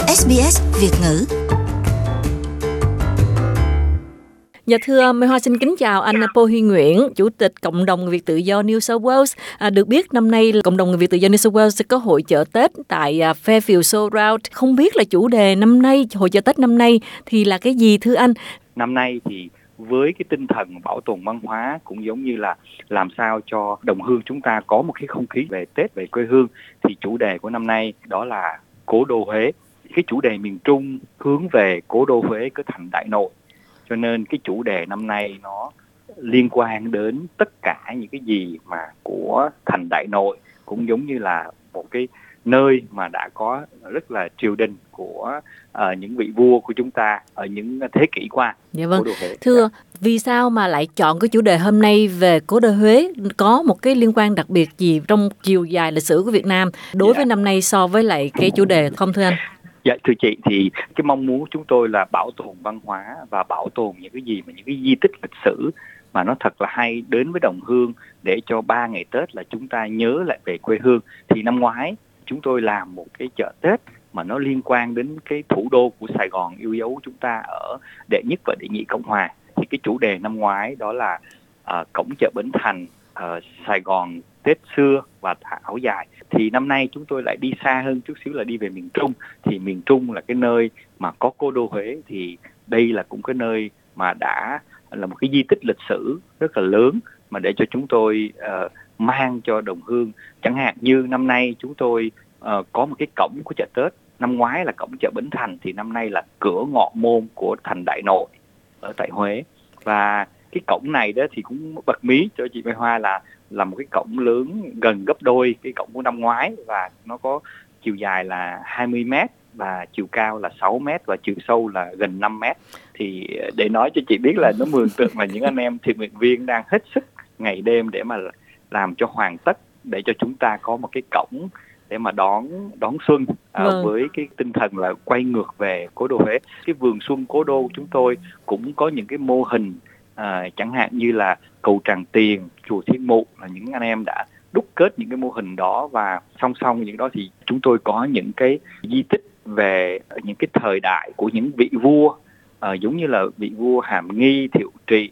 SBS Việt ngữ. Dạ thưa, Mai Hoa xin kính chào anh Pô Huy Nguyễn, Chủ tịch Cộng đồng Người Việt Tự do New South Wales. Được biết năm nay Cộng đồng Người Việt Tự do New South Wales sẽ có hội chợ Tết tại Fairfield Showground. Không biết là chủ đề năm nay, hội chợ Tết năm nay thì là cái gì thưa anh? Năm nay thì với cái tinh thần bảo tồn văn hóa cũng giống như là làm sao cho đồng hương chúng ta có một cái không khí về Tết, về quê hương, thì chủ đề của năm nay đó là cố đô Huế. Cái chủ đề miền Trung hướng về cố đô Huế, cái thành Đại Nội. Cho nên cái chủ đề năm nay nó liên quan đến tất cả những cái gì mà của thành Đại Nội, cũng giống như là một cái nơi mà đã có rất là triều đình của những vị vua của chúng ta ở những thế kỷ qua. Dạ vâng. Thưa, vì sao mà lại chọn cái chủ đề hôm nay về cố đô Huế? Có một cái liên quan đặc biệt gì trong chiều dài lịch sử của Việt Nam đối với năm nay so với lại cái chủ đề không thưa anh? Dạ thưa chị, thì cái mong muốn của chúng tôi là bảo tồn văn hóa và bảo tồn những cái gì mà những cái di tích lịch sử mà nó thật là hay đến với đồng hương, để cho 3 ngày Tết là chúng ta nhớ lại về quê hương. Thì năm ngoái chúng tôi làm một cái chợ Tết mà nó liên quan đến cái thủ đô của Sài Gòn yêu dấu chúng ta ở đệ nhất và đệ nhị Cộng Hòa. Thì cái chủ đề năm ngoái đó là cổng chợ Bến Thành, Sài Gòn Tết xưa và áo dài. Thì năm nay chúng tôi lại đi xa hơn chút xíu, là đi về miền Trung. Thì miền Trung là cái nơi mà có cố đô Huế, thì đây là cũng cái nơi mà đã là một cái di tích lịch sử rất là lớn mà để cho chúng tôi mang cho đồng hương. Chẳng hạn như năm nay chúng tôi có một cái cổng của chợ Tết. Năm ngoái là cổng chợ Bến Thành, thì năm nay là cửa ngọ môn của thành Đại Nội ở tại Huế. Và cái cổng này đó thì cũng bật mí cho chị Mai Hoa là một cái cổng lớn gần gấp đôi cái cổng của năm ngoái, và nó có chiều dài là 20 mét và chiều cao là 6 mét và chiều sâu là gần 5 mét. Thì để nói cho chị biết là nó mường tượng là những anh em thiện nguyện viên đang hết sức ngày đêm để mà làm cho hoàn tất, để cho chúng ta có một cái cổng để mà đón xuân với cái tinh thần là quay ngược về cố đô Huế. Cái vườn xuân cố đô của chúng tôi cũng có những cái mô hình, chẳng hạn như là cầu Tràng Tiền, chùa Thiên Mụ, là những anh em đã đúc kết những cái mô hình đó. Và song song những đó thì chúng tôi có những cái di tích về những cái thời đại của những vị vua, giống như là vị vua Hàm Nghi, Thiệu Trị,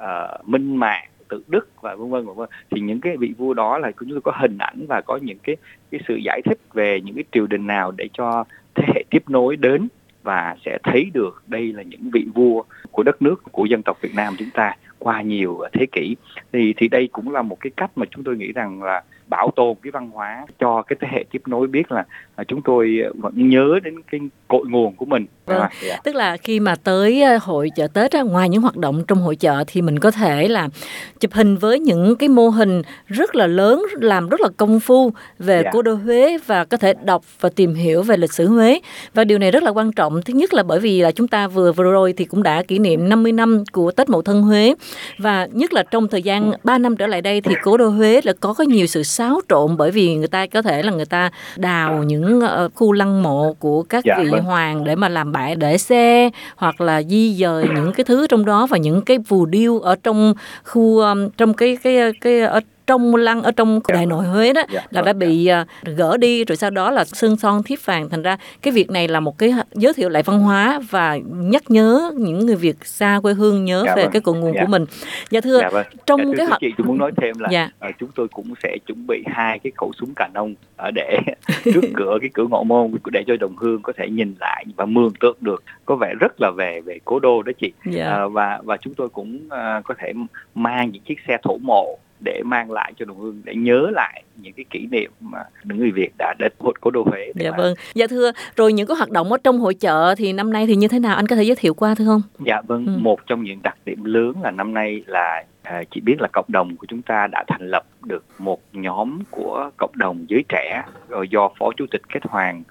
Minh Mạng, Tự Đức và vân vân. Thì những cái vị vua đó là chúng tôi có hình ảnh và có những cái sự giải thích về những cái triều đình nào để cho thế hệ tiếp nối đến và sẽ thấy được đây là những vị vua của đất nước, của dân tộc Việt Nam chúng ta qua nhiều thế kỷ. Thì đây cũng là một cái cách mà chúng tôi nghĩ rằng là bảo tồn cái văn hóa cho cái thế hệ tiếp nối biết là chúng tôi vẫn nhớ đến cái cội nguồn của mình. Vâng. Tức là khi mà tới hội chợ Tết, ngoài những hoạt động trong hội chợ thì mình có thể là chụp hình với những cái mô hình rất là lớn, làm rất là công phu về cố đô Huế, và có thể đọc và tìm hiểu về lịch sử Huế. Và điều này rất là quan trọng. Thứ nhất là bởi vì là chúng ta vừa rồi thì cũng đã kỷ niệm 50 năm của Tết Mậu Thân Huế, và nhất là trong thời gian 3 năm trở lại đây thì cố đô Huế là có nhiều sự xáo trộn, bởi vì người ta có thể là người ta đào những khu lăng mộ của các vị hoàng để mà làm bãi để xe, hoặc là di dời những cái thứ trong đó, và những cái phù điêu ở trong khu trong cái ở trong lăng ở trong Đại Nội Huế đó là đã bị gỡ đi, rồi sau đó là sơn son thiếp vàng. Thành ra cái việc này là một cái giới thiệu lại văn hóa và nhắc nhớ những người Việt xa quê hương nhớ về cái cội nguồn của mình. Dạ thưa, trong cái chị tôi muốn nói thêm là chúng tôi cũng sẽ chuẩn bị 2 cái khẩu súng cà nông để trước cái cửa ngọ môn, để cho đồng hương có thể nhìn lại và mường tượng được, có vẻ rất là về cố đô đó chị. Và chúng tôi cũng có thể mang những chiếc xe thổ mộ để mang lại cho đồng hương, để nhớ lại những cái kỷ niệm mà những người Việt đã đến cố đô Huế. Dạ vâng. Dạ thưa, rồi những cái hoạt động ở trong hội chợ thì năm nay thì như thế nào, anh có thể giới thiệu qua thưa không? Dạ vâng. Một trong những đặc điểm lớn là năm nay là chị biết là cộng đồng của chúng ta đã thành lập được một nhóm của cộng đồng giới trẻ, rồi do Phó Chủ tịch Kết Hoàng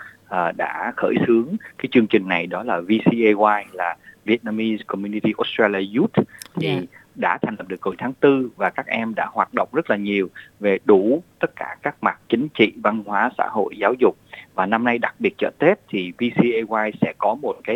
đã khởi xướng cái chương trình này, đó là VCAY, là Vietnamese Community Australia Youth. Thì đã thành lập được hồi tháng 4 và các em đã hoạt động rất là nhiều về đủ tất cả các mặt chính trị, văn hóa, xã hội, giáo dục. Và năm nay đặc biệt chợ Tết thì VCAY sẽ có một cái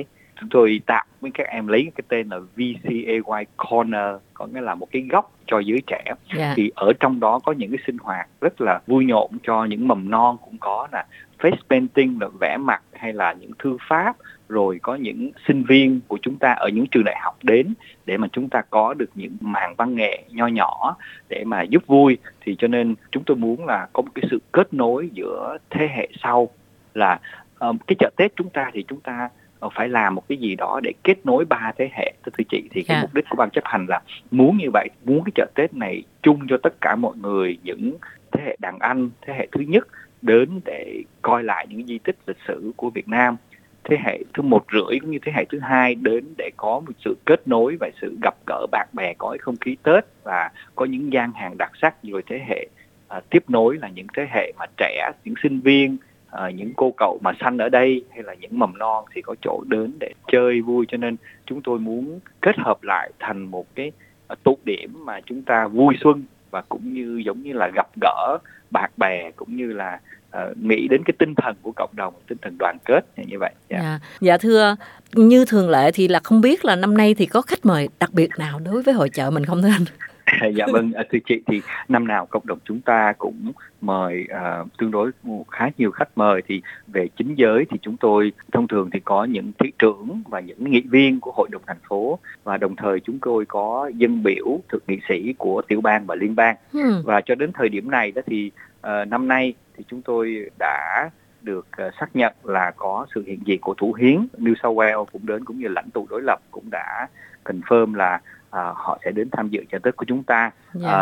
chúng tôi tạo với các em lấy cái tên là VCAY Corner, có nghĩa là một cái góc cho giới trẻ. Thì ở trong đó có những cái sinh hoạt rất là vui nhộn cho những mầm non, cũng có là face painting là vẽ mặt, hay là những thư pháp, rồi có những sinh viên của chúng ta ở những trường đại học đến để mà chúng ta có được những màn văn nghệ nho nhỏ để mà giúp vui. Thì cho nên chúng tôi muốn là có một cái sự kết nối giữa thế hệ sau, là cái chợ Tết chúng ta thì chúng ta phải làm một cái gì đó để kết nối ba thế hệ, thưa chị. Thì cái mục đích của ban chấp hành là muốn như vậy, muốn cái chợ Tết này chung cho tất cả mọi người, những thế hệ đàn anh, thế hệ thứ nhất đến để coi lại những di tích lịch sử của Việt Nam, thế hệ thứ 1,5 cũng như thế hệ thứ 2 đến để có một sự kết nối và sự gặp gỡ bạn bè, có không khí Tết và có những gian hàng đặc sắc. Rồi thế hệ tiếp nối là những thế hệ mà trẻ, những sinh viên, những cô cậu mà sanh ở đây, hay là những mầm non thì có chỗ đến để chơi vui. Cho nên chúng tôi muốn kết hợp lại thành một cái tụ điểm mà chúng ta vui xuân, và cũng như giống như là gặp gỡ bạn bè, cũng như là nghĩ đến cái tinh thần của cộng đồng, tinh thần đoàn kết như vậy. Dạ thưa, như thường lệ thì là không biết là năm nay thì có khách mời đặc biệt nào đối với hội chợ mình không thưa anh? Dạ vâng, thưa chị, thì năm nào cộng đồng chúng ta cũng mời tương đối khá nhiều khách mời. Thì về chính giới thì chúng tôi thông thường thì có những thị trưởng và những nghị viên của hội đồng thành phố, và đồng thời chúng tôi có dân biểu, thượng nghị sĩ của tiểu bang và liên bang. Và cho đến thời điểm này đó thì năm nay thì chúng tôi đã được xác nhận là có sự hiện diện của thủ hiến New South Wales cũng đến, cũng như lãnh tụ đối lập cũng đã confirm là họ sẽ đến tham dự chợ Tết của chúng ta.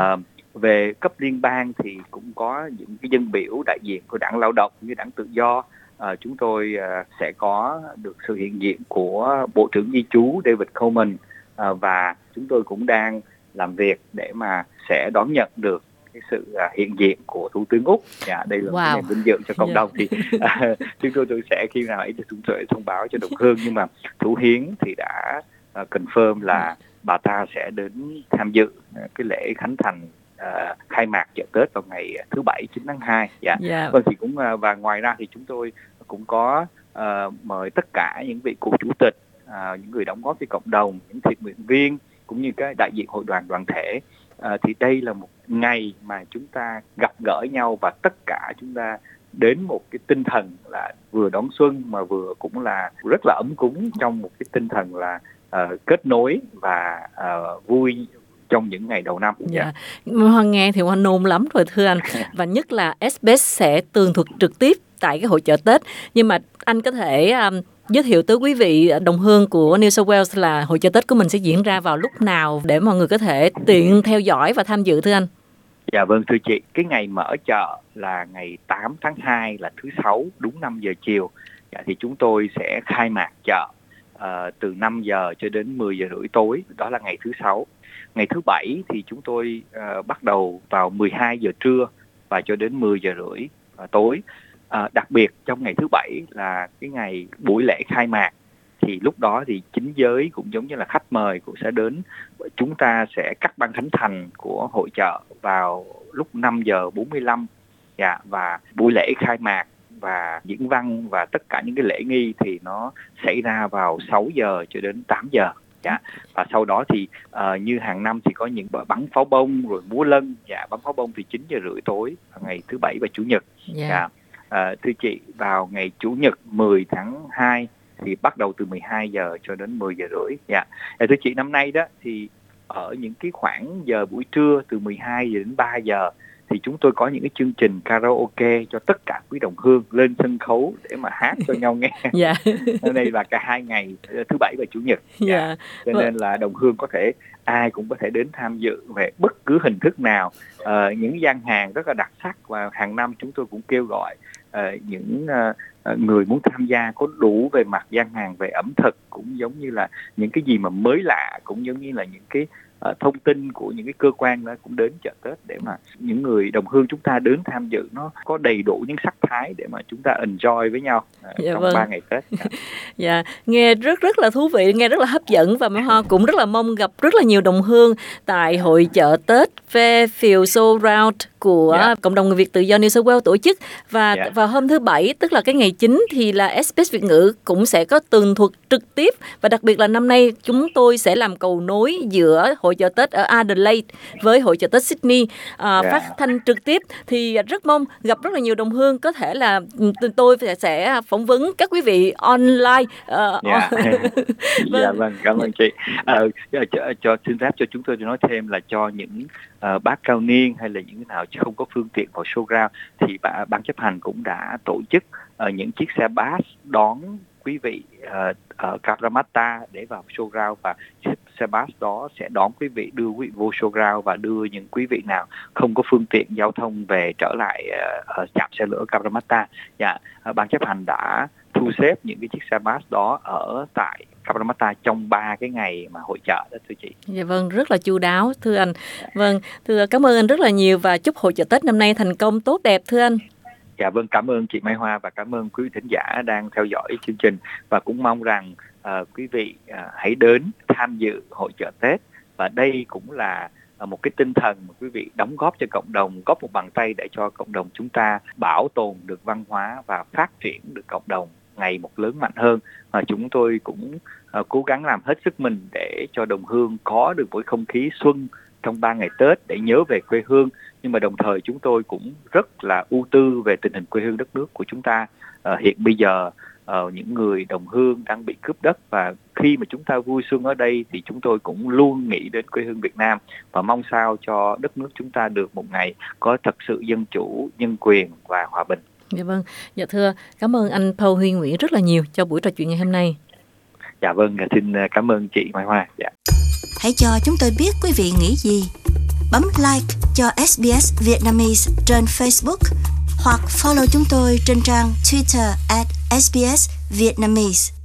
Về cấp liên bang thì cũng có những cái dân biểu đại diện của Đảng Lao động như Đảng Tự do. Chúng tôi sẽ có được sự hiện diện của Bộ trưởng Di trú David Coleman, và chúng tôi cũng đang làm việc để mà sẽ đón nhận được cái sự hiện diện của Thủ tướng Úc. Đây là một cái vinh dự cho cộng đồng. Thì chúng tôi sẽ khi nào ấy thì chúng tôi thông báo cho đồng hương, nhưng mà thủ hiến thì đã confirm là bà ta sẽ đến tham dự cái lễ khánh thành khai mạc chợ Tết vào ngày thứ Bảy 9 tháng 2. Vâng, thì cũng và ngoài ra thì chúng tôi cũng có mời tất cả những vị cựu chủ tịch, những người đóng góp cho cộng đồng, những thiện nguyện viên, cũng như cái đại diện hội đoàn thể. Thì đây là một ngày mà chúng ta gặp gỡ nhau, và tất cả chúng ta đến một cái tinh thần là vừa đón xuân mà vừa cũng là rất là ấm cúng, trong một cái tinh thần là kết nối và vui trong những ngày đầu năm. Hoan nghe thì Hoan nôn lắm rồi thưa anh. Và nhất là SBS sẽ tường thuật trực tiếp tại cái hội chợ Tết. Nhưng mà anh có thể giới thiệu tới quý vị đồng hương của New South Wales là hội chợ Tết của mình sẽ diễn ra vào lúc nào để mọi người có thể tiện theo dõi và tham dự thưa anh? Dạ vâng, thưa chị, cái ngày mở chợ là ngày 8 tháng 2 là thứ Sáu, đúng 5 giờ chiều. Thì chúng tôi sẽ khai mạc chợ từ 5 giờ cho đến 10 giờ rưỡi tối, đó là ngày thứ Sáu. Ngày thứ Bảy thì chúng tôi bắt đầu vào 12 giờ trưa và cho đến 10 giờ rưỡi tối. Đặc biệt trong ngày thứ Bảy là cái ngày buổi lễ khai mạc, thì lúc đó thì chính giới cũng giống như là khách mời cũng sẽ đến. Chúng ta sẽ cắt băng khánh thành của hội chợ vào lúc 5 giờ 45. Và buổi lễ khai mạc và diễn văn và tất cả những cái lễ nghi thì nó xảy ra vào 6 giờ cho đến 8 giờ. Và sau đó thì như hàng năm thì có những bắn pháo bông rồi múa lân. Bắn pháo bông thì 9 giờ rưỡi tối vào ngày thứ Bảy và Chủ nhật. Thưa chị, vào ngày Chủ nhật 10 tháng 2 thì bắt đầu từ 12 giờ cho đến 10 giờ rưỡi. Thưa chị, năm nay đó thì ở những cái khoảng giờ buổi trưa từ 12 giờ đến 3 giờ thì chúng tôi có những cái chương trình karaoke cho tất cả quý đồng hương lên sân khấu để mà hát cho nhau nghe. Đây là cả hai ngày thứ Bảy và Chủ nhật. Cho nên là đồng hương có thể ai cũng có thể đến tham dự về bất cứ hình thức nào. Những gian hàng rất là đặc sắc, và hàng năm chúng tôi cũng kêu gọi những người muốn tham gia có đủ về mặt gian hàng, về ẩm thực, cũng giống như là những cái gì mà mới lạ, cũng giống như là những cái thông tin của những cái cơ quan đó cũng đến chợ Tết để mà những người đồng hương chúng ta đến tham dự nó có đầy đủ những sắc thái để mà chúng ta enjoy với nhau trong 3 ngày Tết. Dạ, nghe rất là thú vị, nghe rất là hấp dẫn, và Mai Hoa cũng rất là mong gặp rất là nhiều đồng hương tại hội chợ Tết Fairfield Showground của cộng đồng người Việt tự do New South Wales tổ chức. Và vào hôm thứ Bảy, tức là cái ngày chính, thì là SBS Việt ngữ cũng sẽ có tường thuật trực tiếp, và đặc biệt là năm nay chúng tôi sẽ làm cầu nối giữa hội chợ Tết ở Adelaide với hội chợ Tết Sydney, phát thanh trực tiếp. Thì rất mong gặp rất là nhiều đồng hương, có thể là tôi sẽ phỏng vấn các quý vị online. Vâng, cảm ơn chị. Xin phép cho chúng tôi nói thêm là cho những bác cao niên hay là những nào không có phương tiện vào showground, thì ban chấp hành cũng đã tổ chức những chiếc xe bus đón quý vị ở Cabramatta để vào showground, và xe bus đó sẽ đón quý vị, đưa quý vị vô showground và đưa những quý vị nào không có phương tiện giao thông về trở lại trạm xe lửa Cabramatta. Ban chấp hành đã thu xếp những cái chiếc xe bus đó ở tại Cabramatta trong 3 cái ngày mà hội chợ đó, thưa chị. Dạ vâng, rất là chu đáo thưa anh. Vâng, thưa cảm ơn anh rất là nhiều, và chúc hội chợ Tết năm nay thành công tốt đẹp thưa anh. Dạ vâng, cảm ơn chị Mai Hoa và cảm ơn quý vị thính giả đang theo dõi chương trình, và cũng mong rằng quý vị hãy đến tham dự hội chợ Tết, và đây cũng là một cái tinh thần mà quý vị đóng góp cho cộng đồng, góp một bàn tay để cho cộng đồng chúng ta bảo tồn được văn hóa và phát triển được cộng đồng ngày một lớn mạnh hơn. Và chúng tôi cũng cố gắng làm hết sức mình để cho đồng hương có được một không khí xuân trong 3 ngày Tết để nhớ về quê hương, nhưng mà đồng thời chúng tôi cũng rất là ưu tư về tình hình quê hương đất nước của chúng ta. Hiện bây giờ những người đồng hương đang bị cướp đất, và khi mà chúng ta vui xuân ở đây thì chúng tôi cũng luôn nghĩ đến quê hương Việt Nam và mong sao cho đất nước chúng ta được một ngày có thật sự dân chủ, nhân quyền và hòa bình. Dạ vâng, dạ thưa, cảm ơn anh Paul Huy Nguyễn rất là nhiều cho buổi trò chuyện ngày hôm nay. Dạ vâng, xin cảm ơn chị Mai Hoa. Dạ. Hãy cho chúng tôi biết quý vị nghĩ gì. Bấm like cho SBS Vietnamese trên Facebook hoặc follow chúng tôi trên trang Twitter @SBS Vietnamese.